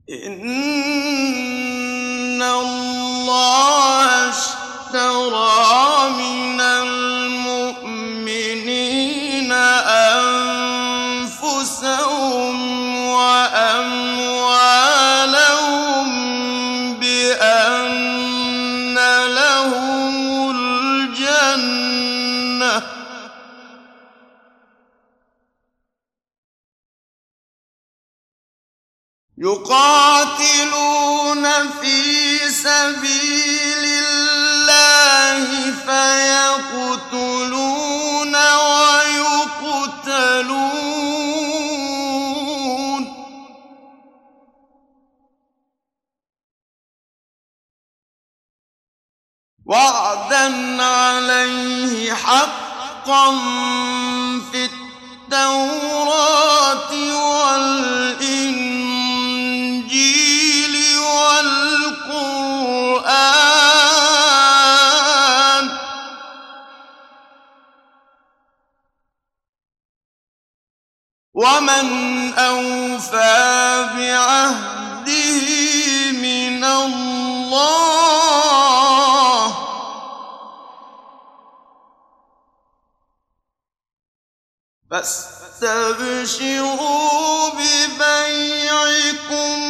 إِنَّ اللَّهَ اشْتَرَىٰ مِنَ الْمُؤْمِنِينَ أَنفُسَهُمْ وَأَمْوَالَهُم بِأَنَّ لَهُمُ الْجَنَّةَ ۚ يُقَاتِلُونَ فِي سَبِيلِ اللَّهِ فَيَقْتُلُونَ وَيُقْتَلُونَ ۖ وَعْدًا عَلَيْهِ حَقًّا فِي التَّوْرَاةِ وَالْإِنجِيلِ وَالْقُرْآنِ ۚ وَمَنْ أَوْفَىٰ بِعَهْدِهِ مِنَ اللَّهِ ۚ فَاسْتَبْشِرُوا بِبَيْعِكُمُ